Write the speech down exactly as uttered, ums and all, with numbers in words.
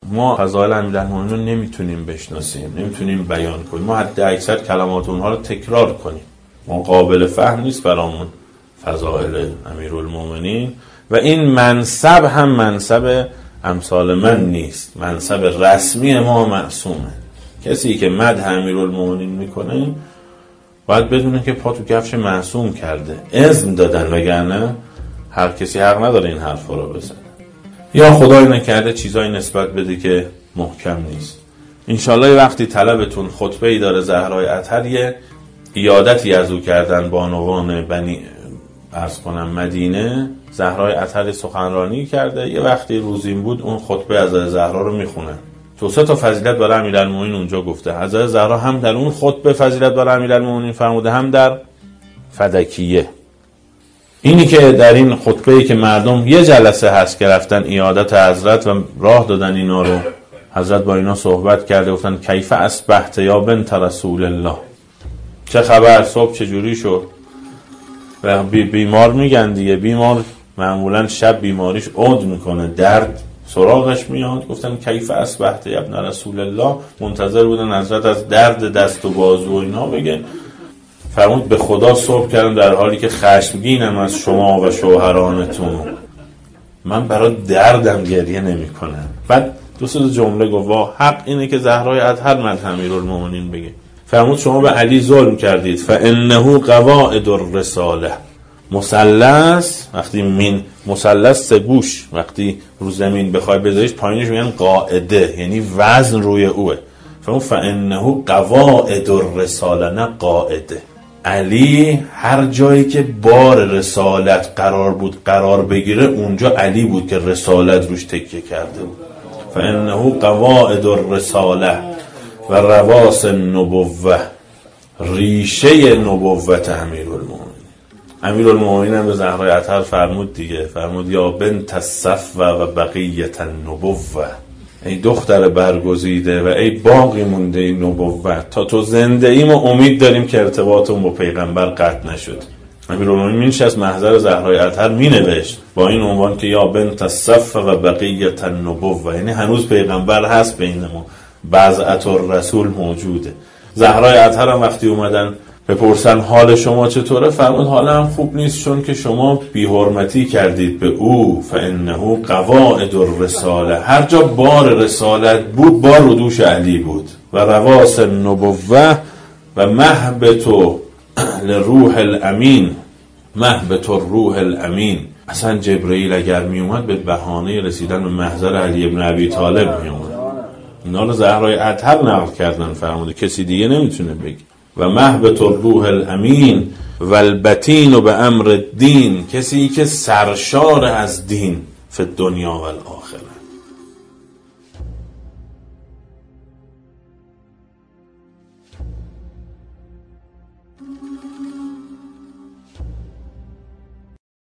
ما فضائل امیرالمومنین رو نمیتونیم بشناسیم، نمیتونیم بیان کنیم، ما حد اکثر کلمات اونها رو تکرار کنیم، ما قابل فهم نیست برامون فضائل امیرالمومنین. و این منصب هم منصب امثال من نیست، منصب رسمی ما معصومه. کسی که مدح امیرالمومنین میکنه باید بدونه که پا تو کفش معصوم کرده، اذن دادن، وگرنه هر کسی حق نداره این حرفا رو بزنه. یا خدای نکرده چیزایی نسبت بده که محکم نیست. انشالله وقتی طلبتون خطبه ای داره زهرای اطهر، یه ایادتی از او کردن با عنوان بنی عرض کنم مدینه، زهرای اطهر سخنرانی کرده، یه وقتی روزین بود اون خطبه از زهرا رو میخونه. تو سه تا فضیلت برای امیرالمومنین اونجا گفته. حضرت زهرا هم در اون خطبه فضیلت برای امیرالمومنین فرموده، هم در فدکیه. اینی که در این خطبه‌ای که مردم یه جلسه هست که رفتن ایادت حضرت و راه دادن اینا رو، حضرت با اینا صحبت کرده، گفتن کیف اصبحت یا بنت رسول الله، چه خبر، صبح چجوری شد؟ و بی بیمار میگن دیگه، بیمار معمولا شب بیماریش عود میکنه، درد سراغش میاد. گفتن کیف اصبحت یا ابن رسول الله، منتظر بودن حضرت از درد دست و بازو و اینا بگه. فرمود به خدا صبح کردم در حالی که خشمگینم از شما و شوهرانتون، من برای دردم گریه نمی کنم. بعد دو سه جمله گفت حق اینه که زهرای اطهر مدح امیرالمومنین بگه. فرمود شما به علی ظلم کردید، فانه قواعد الرساله. مثلث وقتی مین مثلث سه گوش وقتی رو زمین بخوای بذاریش پایینش میگن قاعده، یعنی وزن روی اوه. فرمود فانه قواعد الرساله، نه قاعده. علی هر جایی که بار رسالت قرار بود قرار بگیره، اونجا علی بود که رسالت روش تکیه کرده بود. فانه قواعد الرساله و رواس النبوه، ریشه نبوت امیرالمومنین. امیرالمومنین هم به زهرای اطهر فرمود دیگه، فرمود یا بنت الصفوه و بقیت النبوه، ای دختر برگزیده و ای باقی مونده ای نبوت، تا تو زنده ایم و امید داریم که ارتباطمون با پیغمبر قطع نشد. امیرالمومنین میشه از محضر زهرای اطهر مینوشت با این عنوان که یا بنت الصفوه و بقیت النبوه، یعنی هنوز پیغمبر هست بینمون، بضعت الرسول موجوده. زهرای اطهر هم وقتی اومدن بپرسن حال شما چطوره، فرمود حالم خوب نیست چون که شما بی‌حرمتی کردید به او. فانه قواعد الرساله، هر جا بار رسالت بود بار رو دوش علی بود. و رواس النبوه و مهبط لروح الامین، مهبط الروح الامین. اصلا جبرئیل اگر می اومد به بهانه رسیدن به محضر علی ابن ابی طالب می اومد. اینا رو زهرای اطهر نقل کردن، فرموده کسی دیگه نمیتونه بگه. و مهبط الروح الامین و البتین به امر الدین، کسی که سرشار از دین فی الدنیا و الاخره.